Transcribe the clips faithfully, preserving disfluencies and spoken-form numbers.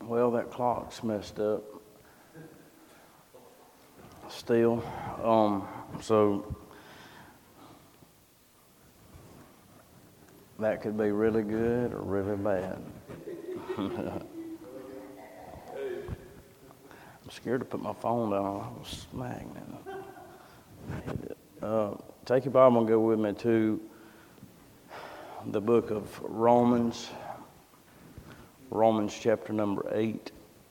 Well, that clock's messed up. Still, um, so that could be really good or really bad. I'm scared to put my phone down. I was smacking it. Uh, take your Bible and go with me to the book of Romans. Romans chapter number eight.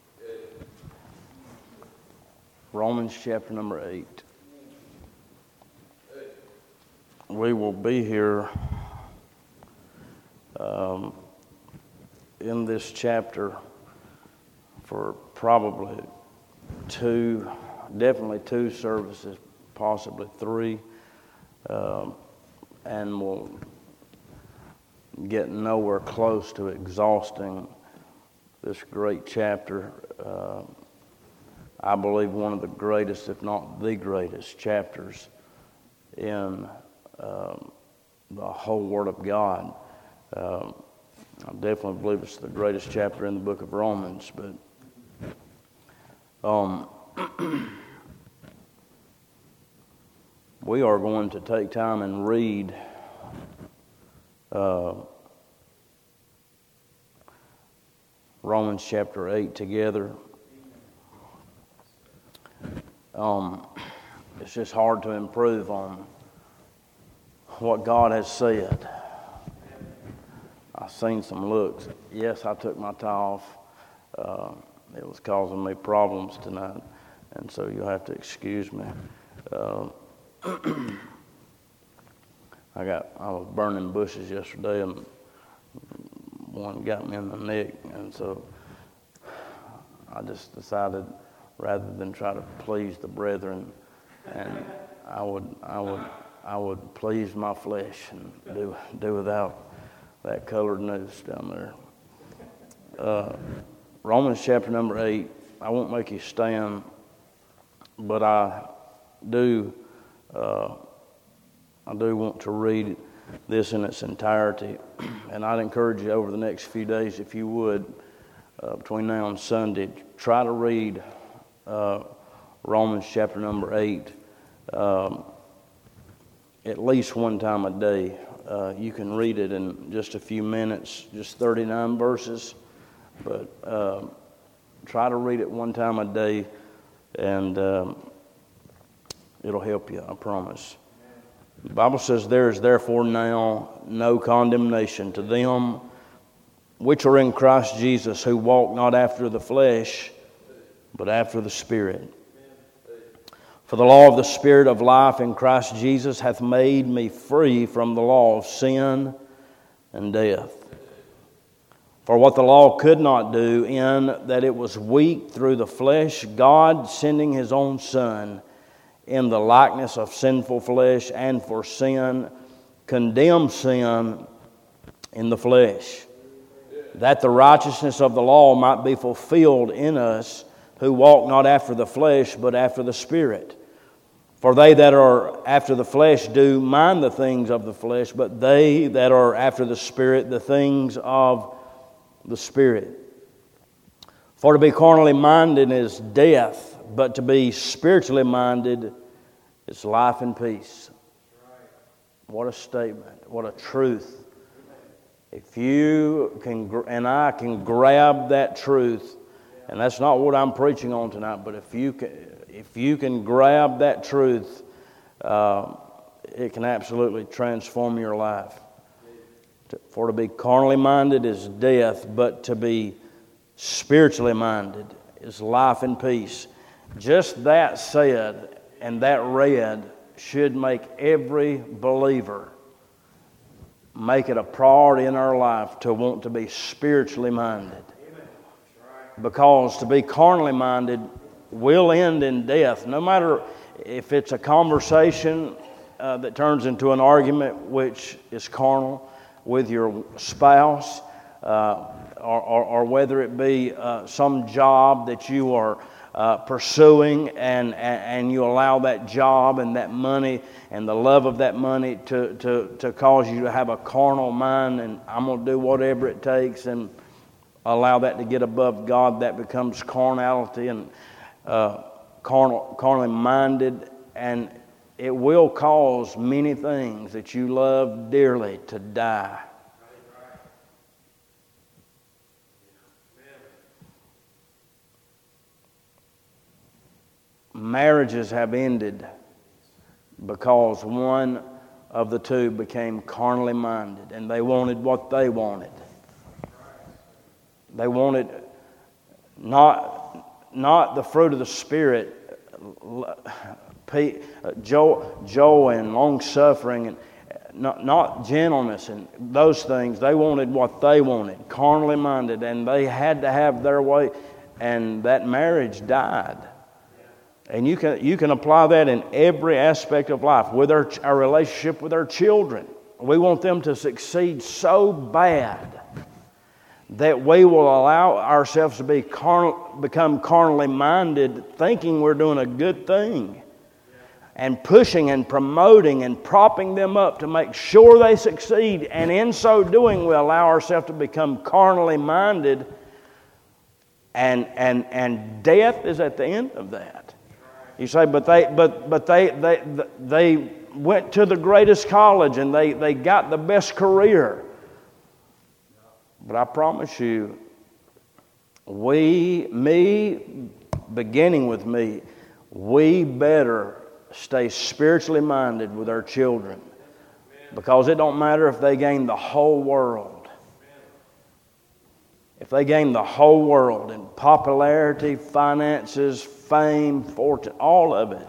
Romans chapter number eight. We will be here um, in this chapter for probably two, definitely two services, possibly three, um, and we'll get nowhere close to exhausting this great chapter. Uh, I believe one of the greatest, if not the greatest, chapters in um, the whole Word of God. Um, I definitely believe it's the greatest chapter in the book of Romans. But um, we are going to take time and read uh, Romans chapter eight together. Um, it's just hard to improve on what God has said. I've seen some looks. Yes, I took my tie off. Uh, it was causing me problems tonight, and so you'll have to excuse me. Uh, I got I was burning bushes yesterday, and one got me in the neck, and so I just decided, rather than try to please the brethren, and I would I would I would please my flesh and do do without that colored noose down there. Uh, Romans chapter number eight. I won't make you stand, but I do uh, I do want to read this in its entirety, and I'd encourage you over the next few days, if you would, uh, between now and Sunday, try to read Uh, Romans chapter number eight, um, at least one time a day. Uh, you can read it in just a few minutes, just thirty-nine verses, but uh, try to read it one time a day, and um, it'll help you, I promise. The Bible says, "There is therefore now no condemnation to them which are in Christ Jesus, who walk not after the flesh, but after the Spirit. For the law of the Spirit of life in Christ Jesus hath made me free from the law of sin and death. For what the law could not do, in that it was weak through the flesh, God sending His own Son in the likeness of sinful flesh, and for sin, condemned sin in the flesh, that the righteousness of the law might be fulfilled in us, who walk not after the flesh, but after the Spirit. For they that are after the flesh do mind the things of the flesh, but they that are after the Spirit, the things of the Spirit. For to be carnally minded is death, but to be spiritually minded is life and peace." What a statement. What a truth. If you can, and I can grab that truth, and that's not what I'm preaching on tonight, but if you can, if you can grab that truth, uh, it can absolutely transform your life. For to be carnally minded is death, but to be spiritually minded is life and peace. Just that said and that read should make every believer make it a priority in our life to want to be spiritually minded. Because to be carnally minded will end in death. No matter if it's a conversation uh, that turns into an argument, which is carnal, with your spouse, uh, or, or, or whether it be uh, some job that you are uh, pursuing, and, and, and you allow that job and that money and the love of that money to, to, to cause you to have a carnal mind, and I'm going to do whatever it takes, and allow that to get above God, that becomes carnality and uh, carnal, carnally minded, and it will cause many things that you love dearly to die. Marriages have ended because one of the two became carnally minded and they wanted what they wanted. They wanted not, not the fruit of the Spirit, joy and long-suffering, and not, not gentleness and those things. They wanted what they wanted, carnally minded, and they had to have their way, and that marriage died. And you can you can apply that in every aspect of life, with our, our relationship with our children. We want them to succeed so bad that we will allow ourselves to be carnal, become carnally minded, thinking we're doing a good thing, and pushing and promoting and propping them up to make sure they succeed. And in so doing, we allow ourselves to become carnally minded, and and and death is at the end of that. You say, but they, but but they, they, they went to the greatest college and they, they got the best career. But I promise you, we, me, beginning with me, we better stay spiritually minded with our children, because it don't matter if they gain the whole world. If they gain the whole world in popularity, finances, fame, fortune, all of it,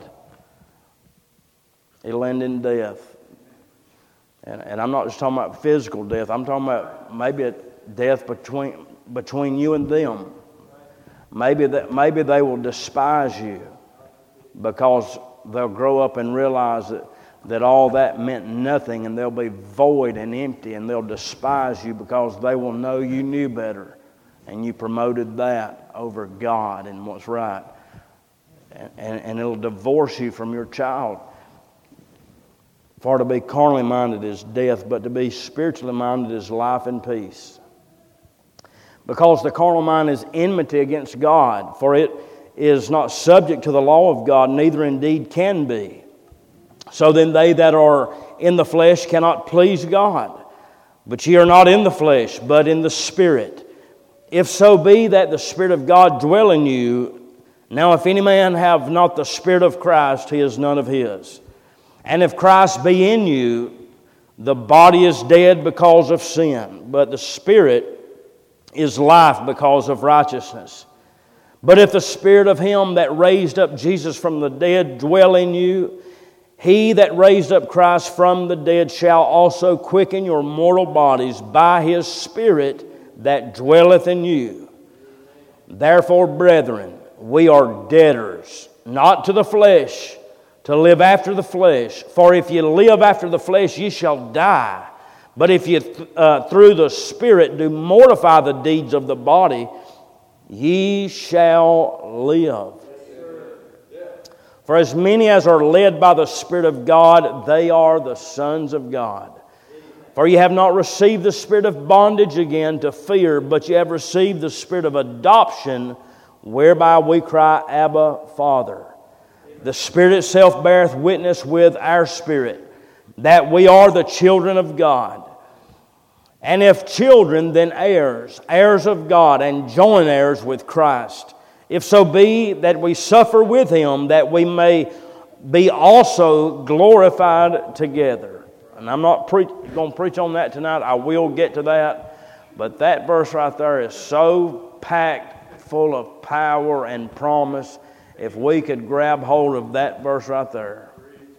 it'll end in death. And, and I'm not just talking about physical death. I'm talking about maybe a death between between you and them. Maybe that maybe they will despise you because they'll grow up and realize that, that all that meant nothing, and they'll be void and empty, and they'll despise you because they will know you knew better and you promoted that over God and what's right. And, and, and it'll divorce you from your child. For to be carnally minded is death, but to be spiritually minded is life and peace. Because the carnal mind is enmity against God, for it is not subject to the law of God, neither indeed can be. So then they that are in the flesh cannot please God. But ye are not in the flesh, but in the Spirit. If so be that the Spirit of God dwell in you. Now if any man have not the Spirit of Christ, he is none of his. And if Christ be in you, the body is dead because of sin, but the Spirit is life because of righteousness. But if the Spirit of Him that raised up Jesus from the dead dwell in you, He that raised up Christ from the dead shall also quicken your mortal bodies by His Spirit that dwelleth in you. Therefore, brethren, we are debtors, not to the flesh, to live after the flesh. For if ye live after the flesh, ye shall die. But if ye th- uh, through the Spirit do mortify the deeds of the body, ye shall live. For as many as are led by the Spirit of God, they are the sons of God. For ye have not received the spirit of bondage again to fear, but ye have received the Spirit of adoption, whereby we cry, Abba, Father. The Spirit itself beareth witness with our spirit that we are the children of God. And if children, then heirs, heirs of God, and joint heirs with Christ. If so be that we suffer with Him, that we may be also glorified together. And I'm not pre- going to preach on that tonight. I will get to that. But that verse right there is so packed full of power and promise. If we could grab hold of that verse right there,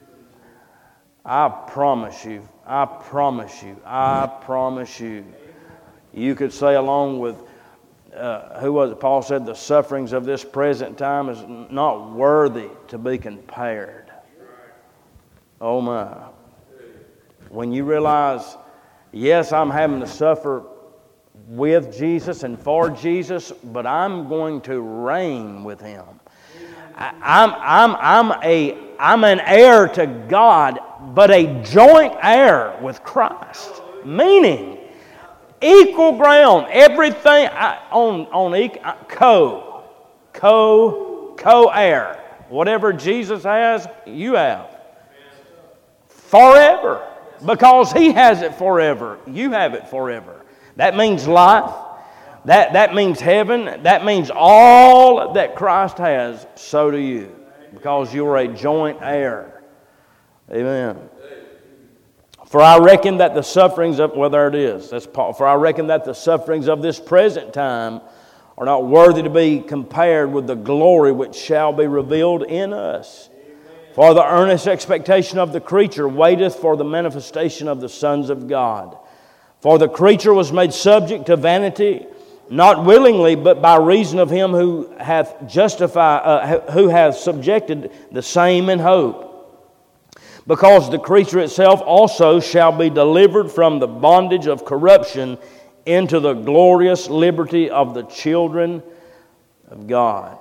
I promise you, I promise you, I promise you, you could say along with, uh, who was it? Paul said, the sufferings of this present time is not worthy to be compared. Oh my. When you realize, yes, I'm having to suffer with Jesus and for Jesus, but I'm going to reign with Him. I, I'm, I'm, I'm, a, I'm an heir to God, but a joint heir with Christ. Meaning, Equal ground. Everything I, on, on equal, co, co, co-heir. Whatever Jesus has, you have. Forever. Because He has it forever. You have it forever. That means life. That, that means heaven. That means all that Christ has, so do you. Because you are a joint heir. Amen. For I reckon that the sufferings of, well, there it is. That's Paul. For I reckon that the sufferings of this present time are not worthy to be compared with the glory which shall be revealed in us. For the earnest expectation of the creature waiteth for the manifestation of the sons of God. For the creature was made subject to vanity, not willingly, but by reason of Him who hath justified, uh, who hath subjected the same in hope. Because the creature itself also shall be delivered from the bondage of corruption into the glorious liberty of the children of God.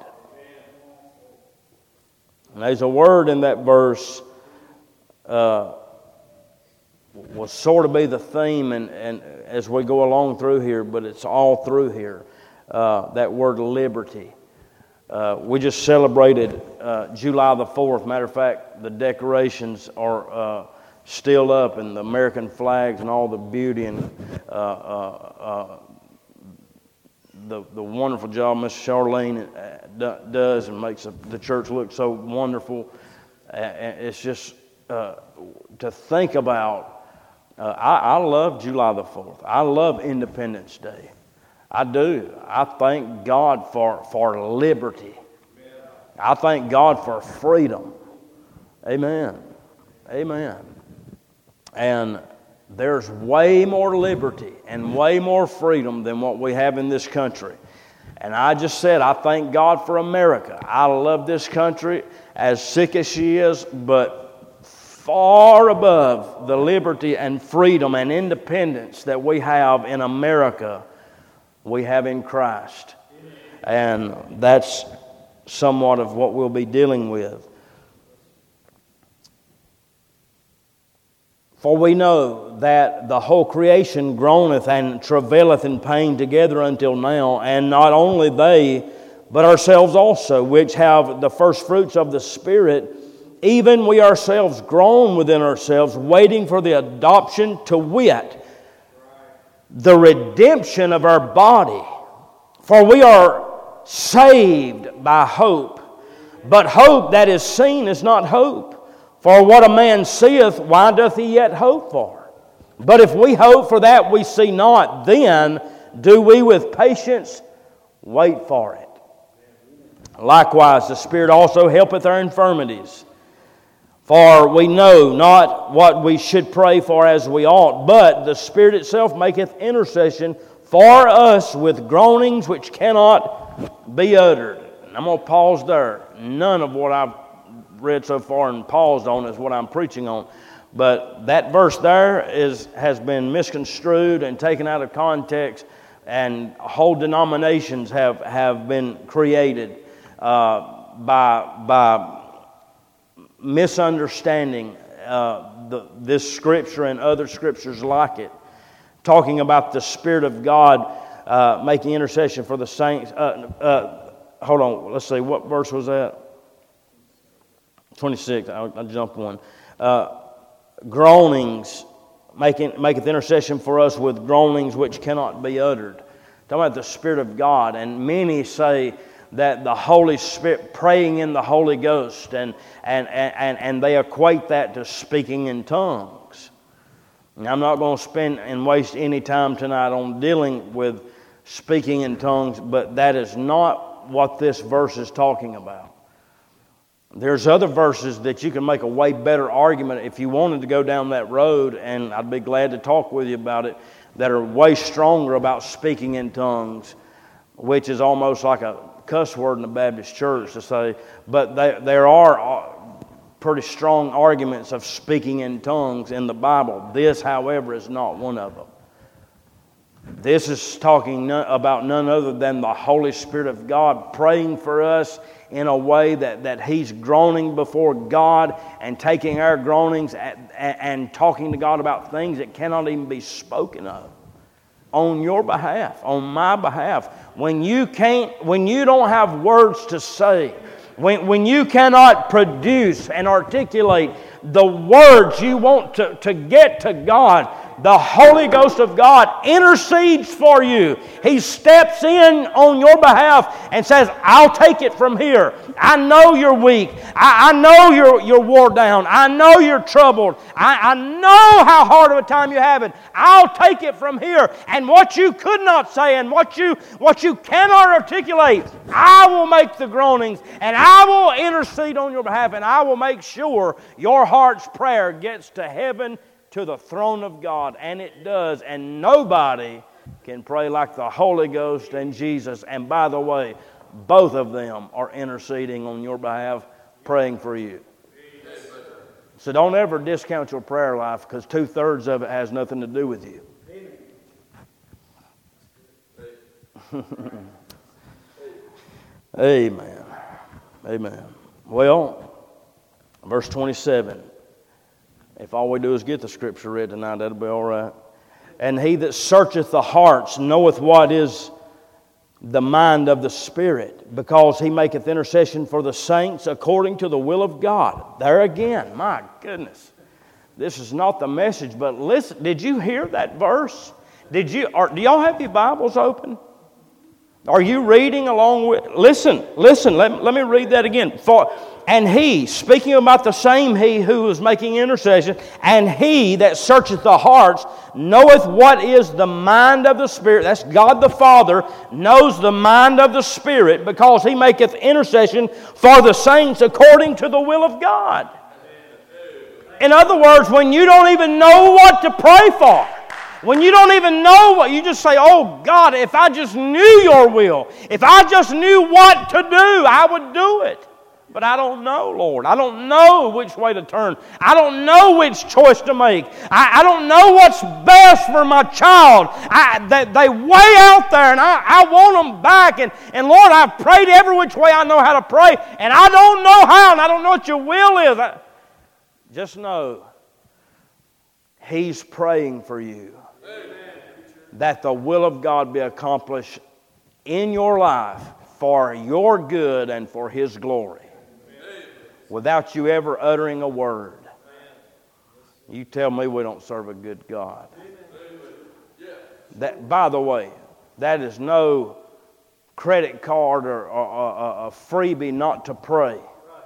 And there's a word in that verse uh, will sort of be the theme and, and as we go along through here, but it's all through here. Uh, that word liberty. Uh, we just celebrated uh, July the fourth. Matter of fact, the decorations are uh, still up, and the American flags and all the beauty and uh, uh, uh, the the wonderful job Miss Charlene does and makes the church look so wonderful. It's just uh, to think about. Uh, I, I love July the fourth. I love Independence Day. I do. I thank God for, for liberty. I thank God for freedom. Amen. Amen. And there's way more liberty and way more freedom than what we have in this country. And I just said, I thank God for America. I love this country, as sick as she is, but far above the liberty and freedom and independence that we have in America, we have in Christ. And that's somewhat of what we'll be dealing with. For we know that the whole creation groaneth and travaileth in pain together until now, and not only they, but ourselves also, which have the first fruits of the Spirit, even we ourselves groan within ourselves, waiting for the adoption, to wit, the redemption of our body. For we are saved by hope. But hope that is seen is not hope. For what a man seeth, why doth he yet hope for? But if we hope for that we see not, then do we with patience wait for it. Likewise, the Spirit also helpeth our infirmities. For we know not what we should pray for as we ought, but the Spirit itself maketh intercession for us with groanings which cannot be uttered. And I'm going to pause there. None of what I've read so far and paused on is what I'm preaching on. But that verse there is has been misconstrued and taken out of context, and whole denominations have, have been created uh, by by misunderstanding uh, the, this scripture and other scriptures like it, talking about the Spirit of God uh, making intercession for the saints. Uh, uh, hold on, let's see, what verse was that? twenty-six, I, I jumped one. Uh, groanings, making maketh intercession for us with groanings which cannot be uttered. Talking about the Spirit of God, and many say that the Holy Spirit, praying in the Holy Ghost, and and, and, and they equate that to speaking in tongues. Now, I'm not going to spend and waste any time tonight on dealing with speaking in tongues, but that is not what this verse is talking about. There's other verses that you can make a way better argument if you wanted to go down that road, and I'd be glad to talk with you about it, that are way stronger about speaking in tongues, which is almost like a cuss word in the Baptist church to say, but they, there are pretty strong arguments of speaking in tongues in the Bible. This, however, is not one of them. This is talking about none other than the Holy Spirit of God praying for us in a way that, that He's groaning before God and taking our groanings and, and talking to God about things that cannot even be spoken of. on your behalf, on my behalf. When you can't, when you don't have words to say, when, when you cannot produce and articulate the words you want to, to get to God, the Holy Ghost of God intercedes for you. He steps in on your behalf and says, I'll take it from here. I know you're weak. I, I know you're, you're wore down. I know you're troubled. I, I know how hard of a time you're having. I'll take it from here. And what you could not say and what you, what you cannot articulate, I will make the groanings and I will intercede on your behalf, and I will make sure your heart's prayer gets to heaven, to the throne of God, and it does. And nobody can pray like the Holy Ghost and Jesus. And by the way, both of them are interceding on your behalf, praying for you. So don't ever discount your prayer life, because two-thirds of it has nothing to do with you. Amen. Amen. Well, verse twenty-seven. If all we do is get the scripture read tonight, that'll be all right. And he that searcheth the hearts knoweth what is the mind of the Spirit, because he maketh intercession for the saints according to the will of God. There again, my goodness. This is not the message, but listen, did you hear that verse? Did you, or, do y'all have your Bibles open? Are you reading along with? Listen, listen, let, let me read that again. For, and he, speaking about the same he who was making intercession, and he that searcheth the hearts knoweth what is the mind of the Spirit. That's God the Father knows the mind of the Spirit, because he maketh intercession for the saints according to the will of God. In other words, when you don't even know what to pray for, when you don't even know what, you just say, oh God, if I just knew your will, if I just knew what to do, I would do it. But I don't know, Lord. I don't know which way to turn. I don't know which choice to make. I, I don't know what's best for my child. I, they, they way out there, and I, I want them back. And, and Lord, I've prayed every which way I know how to pray, and I don't know how, and I don't know what your will is. I, just know He's praying for you. That the will of God be accomplished in your life for your good and for His glory. Without you ever uttering a word. You tell me we don't serve a good God. That, by the way, that is no credit card or, or, or a freebie not to pray.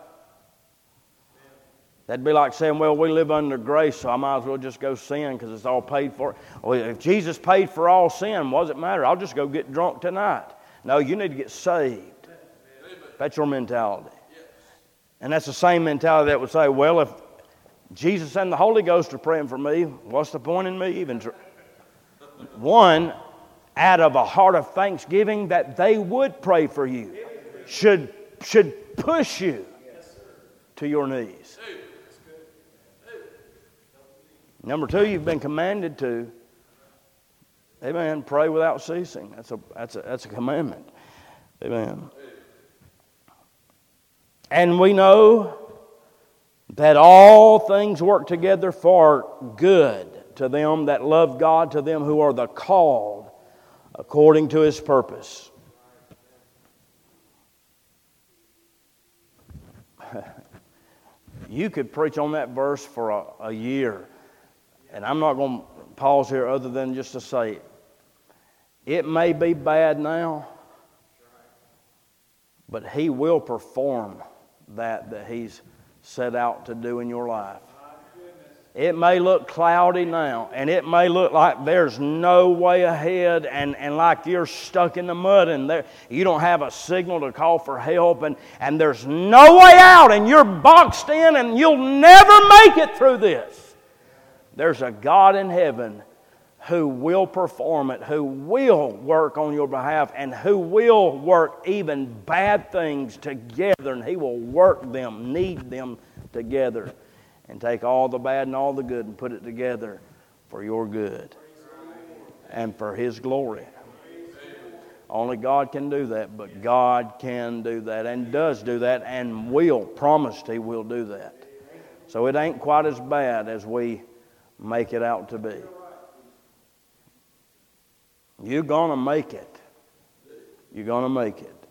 That'd be like saying, well, we live under grace, so I might as well just go sin because it's all paid for. Well, if Jesus paid for all sin, what does it matter? I'll just go get drunk tonight. No, you need to get saved. That's your mentality. And that's the same mentality that would say, well, if Jesus and the Holy Ghost are praying for me, what's the point in me even? Tr-? One, out of a heart of thanksgiving that they would pray for you, should, should push you to your knees. Number two, you've been commanded to, amen, pray without ceasing. That's a, that's a, that's a commandment. Amen. And we know that all things work together for good to them that love God, to them who are the called according to His purpose. You could preach on that verse for a, a year. And I'm not going to pause here other than just to say, it may be bad now, but He will perform that that He's set out to do in your life. It may look cloudy now, and it may look like there's no way ahead, and, and like you're stuck in the mud, and there, you don't have a signal to call for help, and, and there's no way out, and you're boxed in, and you'll never make it through this. There's a God in heaven who will perform it, who will work on your behalf, and who will work even bad things together, and He will work them, knead them together, and take all the bad and all the good and put it together for your good and for His glory. Only God can do that, but God can do that and does do that and will, promised He will do that. So it ain't quite as bad as we make it out to be. You're going to make it. You're going to make it.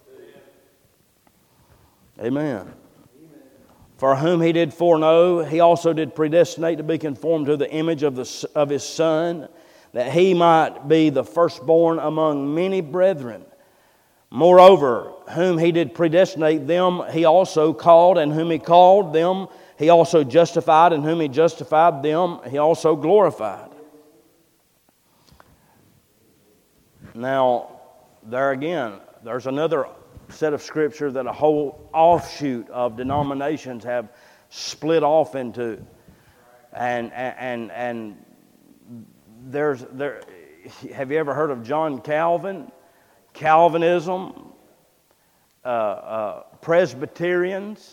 Amen. For whom He did foreknow, He also did predestinate to be conformed to the image of, the, of His Son, that He might be the firstborn among many brethren. Moreover, whom He did predestinate, them He also called, and whom He called, them He also justified, and whom He justified, them He also glorified. Now, there again, there's another set of Scripture that a whole offshoot of denominations have split off into. And, and, and there's, there, have you ever heard of John Calvin? Calvinism, uh, uh, Presbyterians,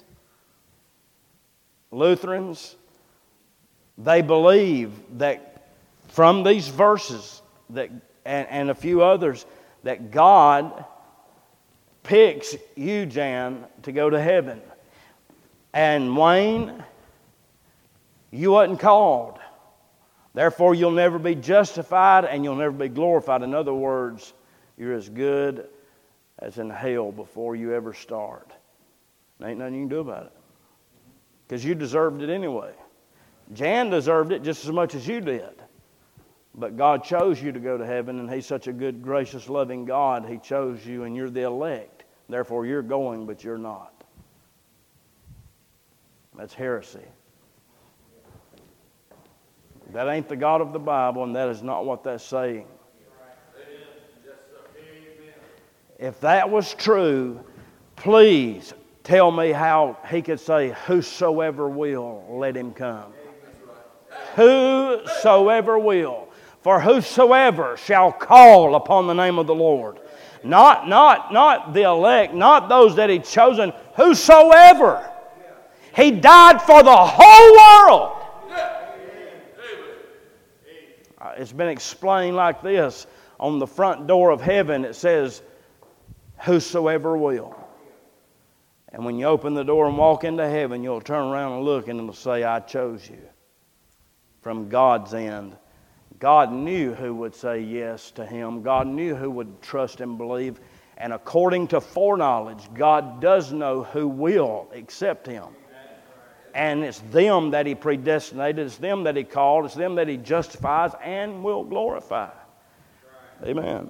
Lutherans, they believe that from these verses that and, and a few others that God picks you, Jan, to go to heaven. And Wayne, you wasn't called. Therefore, you'll never be justified and you'll never be glorified. In other words, you're as good as in hell before you ever start. There ain't nothing you can do about it. Because you deserved it anyway. Jan deserved it just as much as you did. But God chose you to go to heaven, and He's such a good, gracious, loving God. He chose you, and you're the elect. Therefore, you're going, but you're not. That's heresy. That ain't the God of the Bible, and that is not what that's saying. If that was true, please tell me how He could say, whosoever will, let him come. Whosoever will. For whosoever shall call upon the name of the Lord. Not, not, not the elect, not those that He chosen. Whosoever. He died for the whole world. It's been explained like this. On the front door of heaven it says, whosoever will. And when you open the door and walk into heaven, you'll turn around and look and it'll say, I chose you. From God's end. God knew who would say yes to Him. God knew who would trust and believe. And according to foreknowledge, God does know who will accept Him. And it's them that He predestinated. It's them that He called. It's them that He justifies and will glorify. Amen.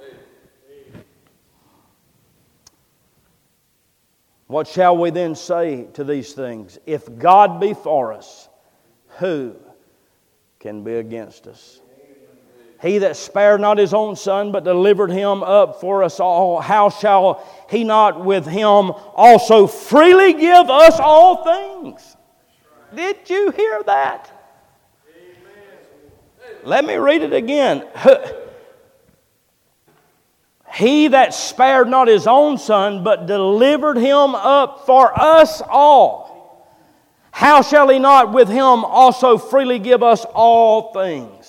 What shall we then say to these things? If God be for us, who can be against us? He that spared not His own Son, but delivered Him up for us all, how shall He not with Him also freely give us all things? Did you hear that? Let me read it again. He that spared not His own Son, but delivered Him up for us all, how shall He not with Him also freely give us all things?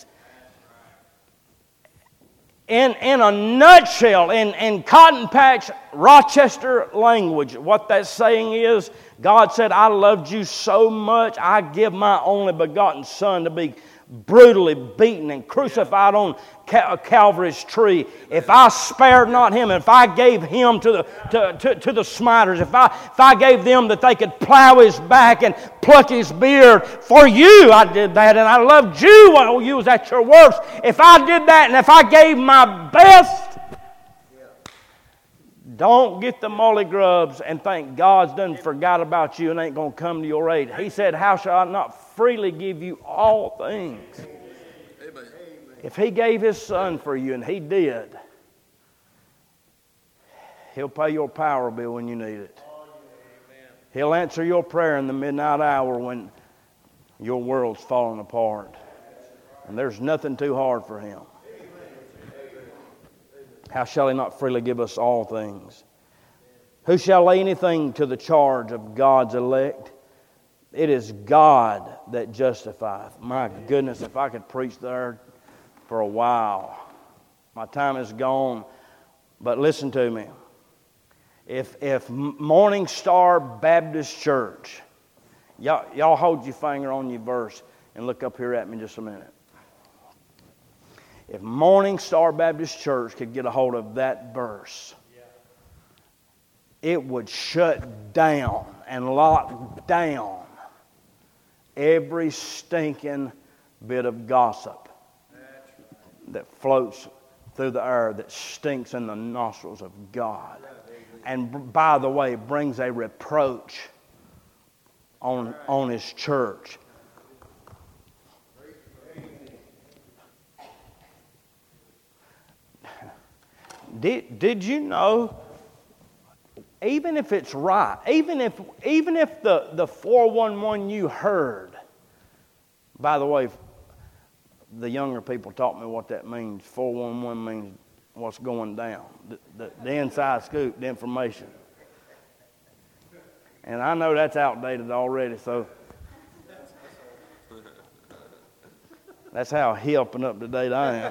In, in a nutshell, in, in Cotton Patch Rochester language, what that saying is, God said, I loved you so much, I give my only begotten Son to be brutally beaten and crucified on Cal- Calvary's tree. If I spared not Him, if I gave Him to the to, to, to the smiters, if I if I gave them that they could plow His back and pluck His beard, for you I did that, and I loved you while you was at your worst. If I did that, and if I gave my best, don't get the molly grubs and think God's done forgot about you and ain't going to come to your aid. He said, how shall I not freely give you all things? Amen. If He gave His Son for you, and He did, He'll pay your power bill when you need it. He'll answer your prayer in the midnight hour when your world's falling apart. And there's nothing too hard for Him. How shall He not freely give us all things? Who shall lay anything to the charge of God's elect? It is God that justifieth. My goodness, if I could preach there for a while. My time is gone. But listen to me. If, if Morning Star Baptist Church, y'all, y'all hold your finger on your verse and look up here at me just a minute. If Morning Star Baptist Church could get a hold of that verse, it would shut down and lock down every stinking bit of gossip that floats through the air that stinks in the nostrils of God. And by the way, brings a reproach on, on His church. Did, did you know, even if it's right, even if even if the, the four one one you heard, by the way, the younger people taught me what that means. four one one means what's going down, the, the, the inside scoop, the information. And I know that's outdated already, so that's how hip and up to date I am.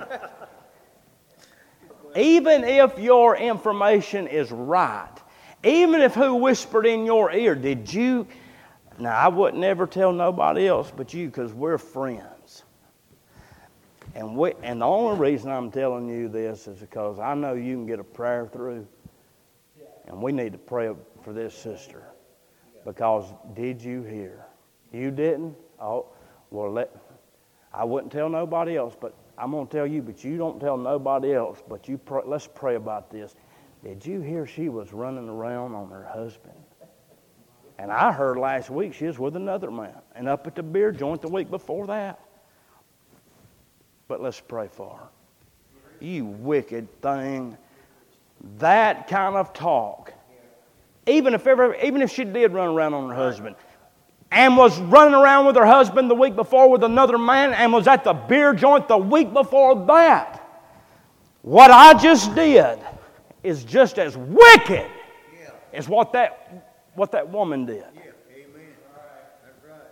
Even if your information is right, even if who whispered in your ear, did you? Now, I would never tell nobody else but you, because we're friends. And we, and the only reason I'm telling you this is because I know you can get a prayer through, and we need to pray for this sister. Because did you hear? You didn't? Oh, well, let, I wouldn't tell nobody else, but I'm going to tell you, but you don't tell nobody else. But you pray, let's pray about this. Did you hear she was running around on her husband? And I heard last week she was with another man, and up at the beer joint the week before that. But let's pray for her. You wicked thing. That kind of talk. Even if ever, even if she did run around on her husband, and was running around with her husband the week before with another man, and was at the beer joint the week before that, what I just did is just as wicked yeah. as what that what that woman did. Yeah. Amen. That's right.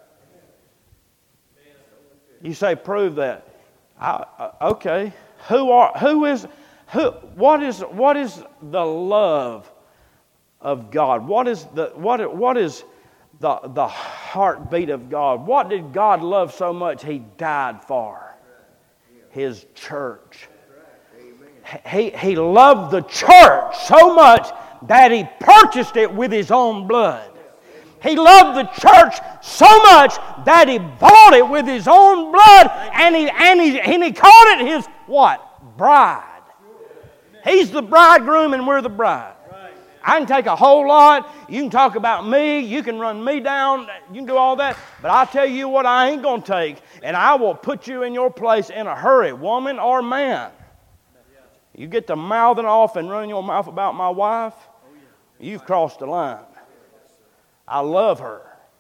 You say, prove that. I, uh, okay. Who are? Who is? Who? What is? What is the love of God? What is the? What? What is the the heartbeat of God? What did God love so much He died for? His church. He, he loved the church so much that He purchased it with His own blood. He loved the church so much that He bought it with His own blood, and He, and he, and he called it His what? Bride. He's the bridegroom and we're the bride. I can take a whole lot. You can talk about me. You can run me down. You can do all that. But I'll tell you what I ain't going to take, and I will put you in your place in a hurry, woman or man. You get to mouthing off and running your mouth about my wife, you've crossed the line. I love her.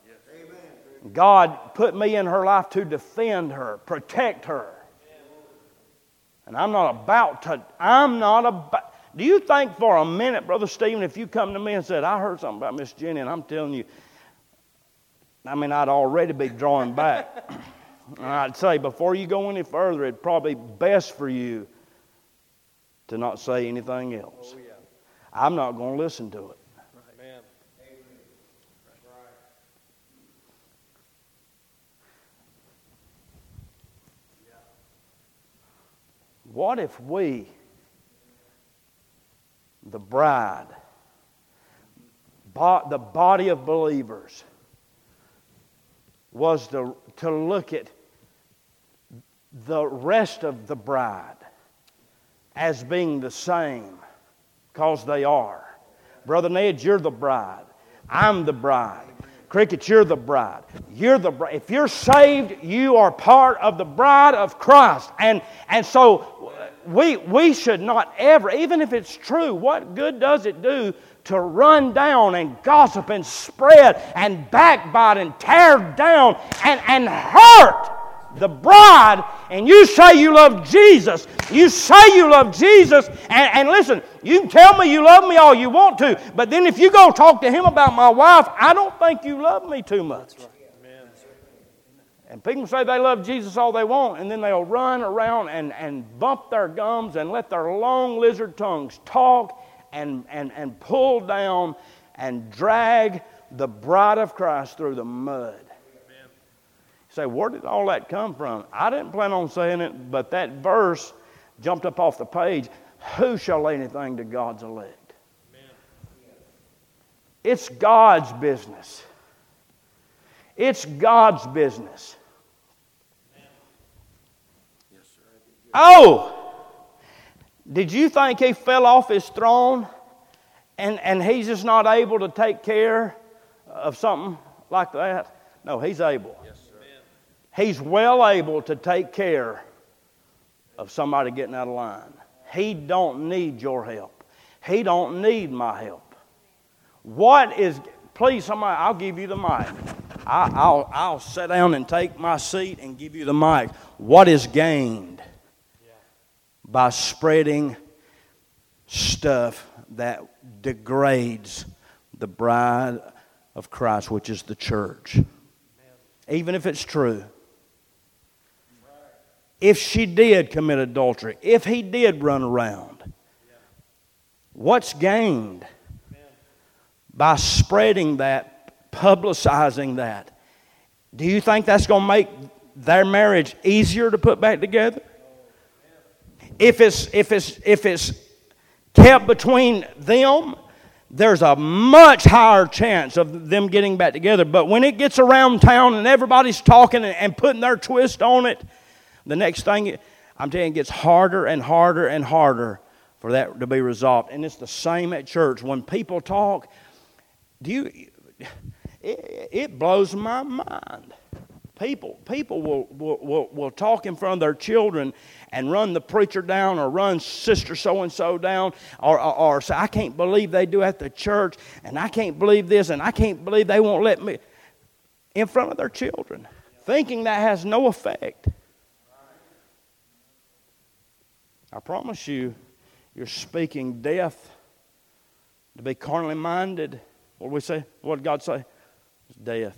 God put me in her life to defend her, protect her. And I'm not about to, I'm not about, do you think for a minute, Brother Stephen, if you come to me and said, I heard something about Miss Jenny, and I'm telling you, I mean, I'd already be drawing back. And I'd say, before you go any further, it'd probably be best for you to not say anything else. Oh, yeah. I'm not going to listen to it. Amen. What if we, the bride, the body of believers, was to, to look at the rest of the bride as being the same, because they are. Brother Ned, you're the bride. I'm the bride. Cricket, you're the bride. You're the bride. If you're saved, you are part of the bride of Christ. And and so we we should not ever, even if it's true, what good does it do to run down and gossip and spread and backbite and tear down and, and hurt the bride? And you say you love Jesus. You say you love Jesus. And, and listen, you can tell me you love me all you want to, but then if you go talk to him about my wife, I don't think you love me too much. Right. And people say they love Jesus all they want, and then they'll run around and, and bump their gums and let their long lizard tongues talk and, and, and pull down and drag the bride of Christ through the mud. Say, where did all that come from? I didn't plan on saying it, but that verse jumped up off the page. Who shall lay anything to God's elect? Amen. It's God's business. It's God's business. Yes, sir. Oh! Did you think he fell off his throne and, and he's just not able to take care of something like that? No, he's able. Yes, sir. He's well able to take care of somebody getting out of line. He don't need your help. He don't need my help. What is, please somebody, I'll give you the mic. I, I'll, I'll sit down and take my seat and give you the mic. What is gained by spreading stuff that degrades the bride of Christ, which is the church? Even if it's true. If she did commit adultery, if he did run around, what's gained by spreading that, publicizing that? Do you think that's going to make their marriage easier to put back together? If it's, if it's, if it's kept between them, there's a much higher chance of them getting back together. But when it gets around town and everybody's talking and, and putting their twist on it, the next thing, I'm telling you, it gets harder and harder and harder for that to be resolved. And it's the same at church. When people talk, do you? It, it blows my mind. People, people will, will, will, will talk in front of their children and run the preacher down or run sister so-and-so down or, or, or say, I can't believe they do at the church, and I can't believe this, and I can't believe they won't let me, in front of their children, thinking that has no effect. I promise you, you're speaking death to be carnally minded. What do we say? What did God say? It's death.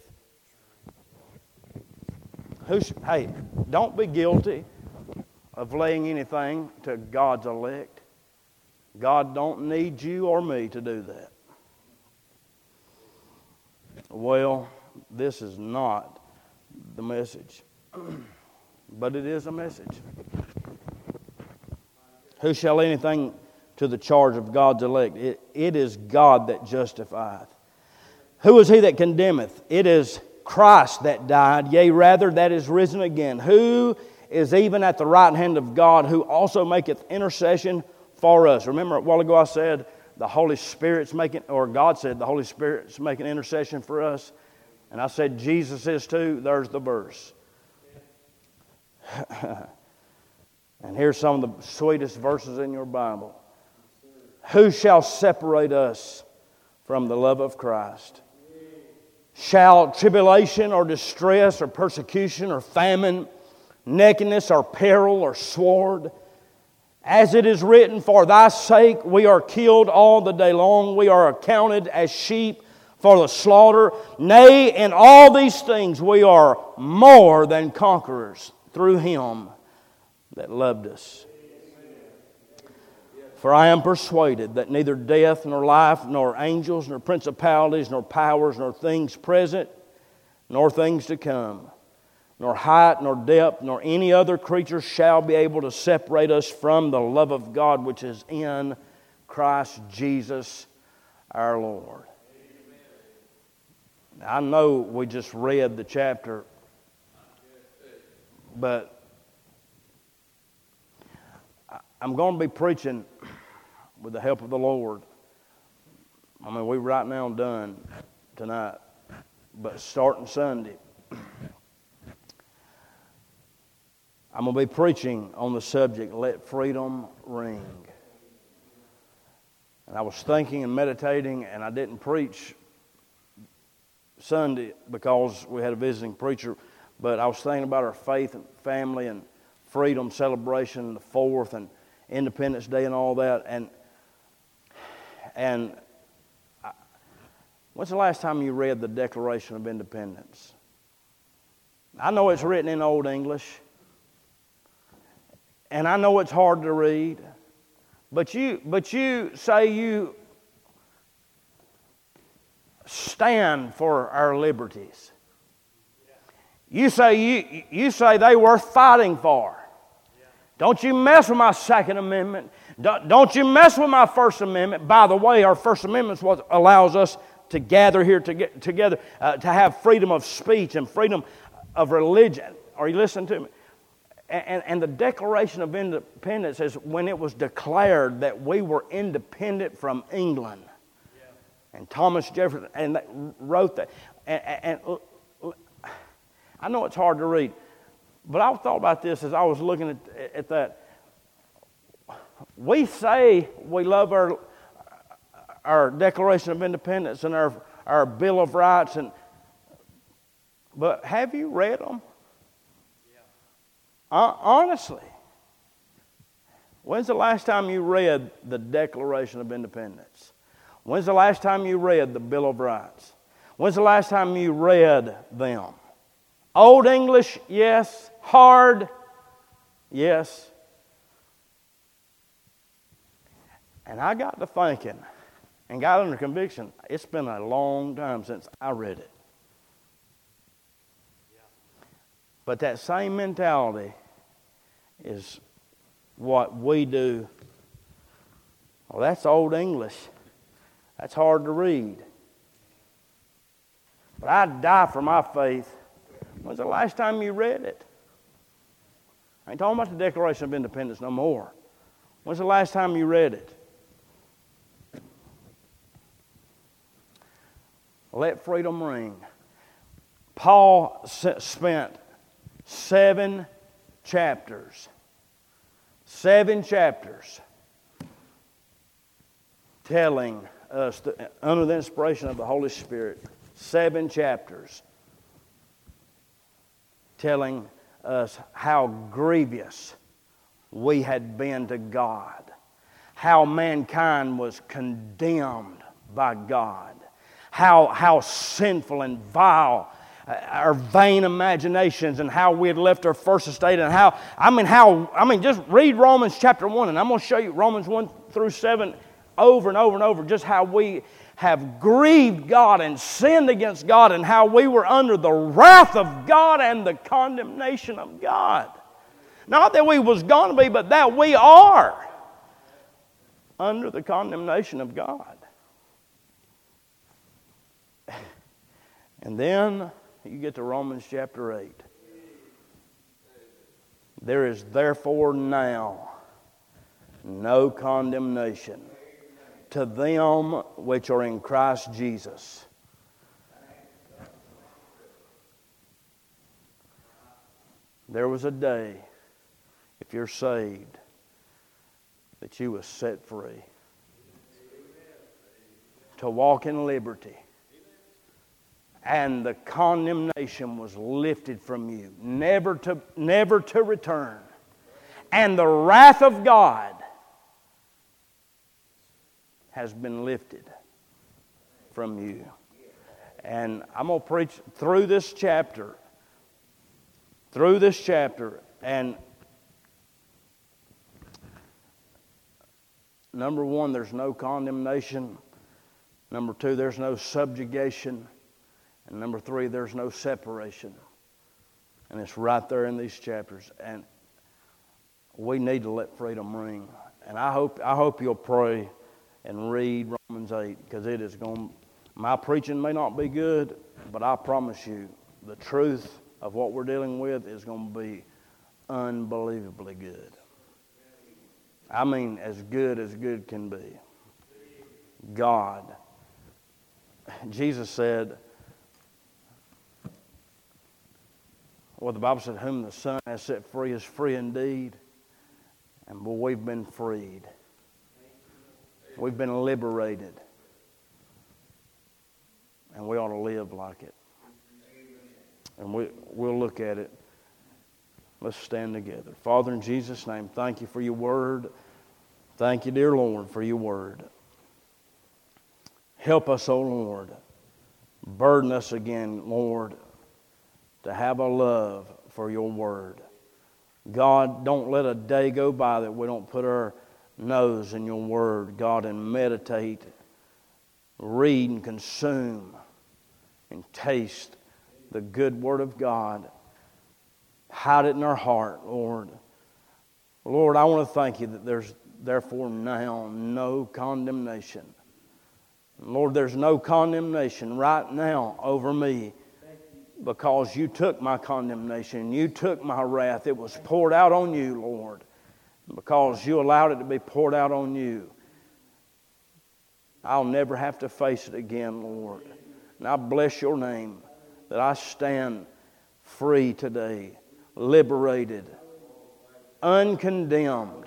Who's, hey, don't be guilty of laying anything to God's elect. God don't need you or me to do that. Well, this is not the message, but it is a message. Who shall lay anything to the charge of God's elect? It, it is God that justifieth. Who is he that condemneth? It is Christ that died, yea, rather that is risen again. Who is even at the right hand of God, who also maketh intercession for us? Remember a while ago I said the Holy Spirit's making, or God said the Holy Spirit's making intercession for us. And I said Jesus is too. There's the verse. And here's some of the sweetest verses in your Bible. Who shall separate us from the love of Christ? Shall tribulation or distress or persecution or famine, nakedness or peril or sword? As it is written, for thy sake we are killed all the day long. We are accounted as sheep for the slaughter. Nay, in all these things we are more than conquerors through him that loved us. For I am persuaded that neither death, nor life, nor angels, nor principalities, nor powers, nor things present, nor things to come, nor height, nor depth, nor any other creature shall be able to separate us from the love of God which is in Christ Jesus our Lord. Now, I know we just read the chapter, but I'm going to be preaching with the help of the Lord. I mean, we're right now done tonight, but starting Sunday, I'm going to be preaching on the subject, Let Freedom Ring. And I was thinking and meditating, and I didn't preach Sunday because we had a visiting preacher, but I was thinking about our faith and family and freedom celebration, the fourth, and Independence Day and all that. And and I, when's the last time you read the Declaration of Independence? I know it's written in Old English, and I know it's hard to read, but you but you say you stand for our liberties. You say you you say they worth fighting for. Don't you mess with my Second Amendment. Don't, don't you mess with my First Amendment. By the way, our First Amendment is what allows us to gather here to get together, uh, to have freedom of speech and freedom of religion. Are you listening to me? And, and the Declaration of Independence is when it was declared that we were independent from England. Yeah. And Thomas Jefferson and that wrote that. And, and, and I know it's hard to read, but I thought about this as I was looking at, at that. We say we love our our Declaration of Independence and our our Bill of Rights, and but have you read them? Uh, honestly, when's the last time you read the Declaration of Independence? When's the last time you read the Bill of Rights? When's the last time you read them? Old English, yes. Hard, yes. And I got to thinking and got under conviction, it's been a long time since I read it. But that same mentality is what we do. Well, that's Old English. That's hard to read. But I'd die for my faith. When's the last time you read it? I ain't talking about the Declaration of Independence no more. When's the last time you read it? Let freedom ring. Paul spent seven chapters, seven chapters telling us, that, under the inspiration of the Holy Spirit, seven chapters telling us how grievous we had been to God, how mankind was condemned by God, how, how sinful and vile our vain imaginations, and how we had left our first estate, and how, I mean, how, I mean, just read Romans chapter one, and I'm going to show you Romans one through seven over and over and over, just how we have grieved God and sinned against God, and how we were under the wrath of God and the condemnation of God. Not that we was going to be, but that we are under the condemnation of God. And then you get to Romans chapter eight. There is therefore now no condemnation to them which are in Christ Jesus. There was a day, if you're saved, that you was set free to walk in liberty. And the condemnation was lifted from you, never to, never to return. And the wrath of God has been lifted from you. And I'm going to preach through this chapter, through this chapter, and number one, there's no condemnation. Number two, there's no subjugation. And number three, there's no separation. And it's right there in these chapters. And we need to let freedom ring. And I hope I hope you'll pray and read Romans eight, because it is going. My preaching may not be good, but I promise you, the truth of what we're dealing with is going to be unbelievably good. I mean, as good as good can be. God. Jesus said, well, the Bible said, whom the Son has set free is free indeed. And boy, we've been freed. We've been liberated. And we ought to live like it. And we, we'll look at it. Let's stand together. Father, in Jesus' name, thank you for your word. Thank you, dear Lord, for your word. Help us, O Lord. Burden us again, Lord, to have a love for your word. God, don't let a day go by that we don't put our nose in your word, God, and meditate, read and consume and taste the good word of God. Hide it in our heart, Lord. Lord, I want to thank you that there's therefore now no condemnation. Lord, there's no condemnation right now over me because you took my condemnation. You took my wrath. It was poured out on you, Lord, because you allowed it to be poured out on you. I'll never have to face it again, Lord. And I bless your name that I stand free today, liberated, uncondemned.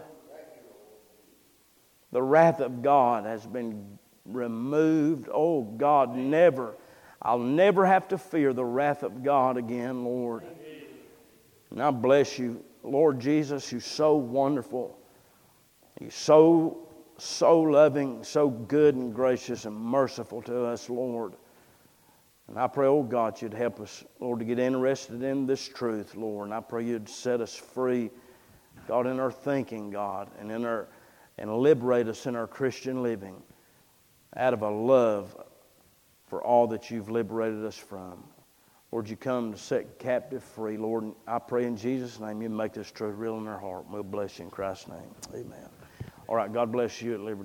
The wrath of God has been removed. Oh, God, never. I'll never have to fear the wrath of God again, Lord. And I bless you, Lord Jesus, you're so wonderful. You're so, so loving, so good and gracious and merciful to us, Lord. And I pray, oh God, you'd help us, Lord, to get interested in this truth, Lord. And I pray you'd set us free, God, in our thinking, God, and in our and liberate us in our Christian living out of a love for all that you've liberated us from. Lord, you come to set captive free. Lord, I pray in Jesus' name you make this truth real in our heart. We'll bless you in Christ's name. Amen. All right, God bless you at Liberty.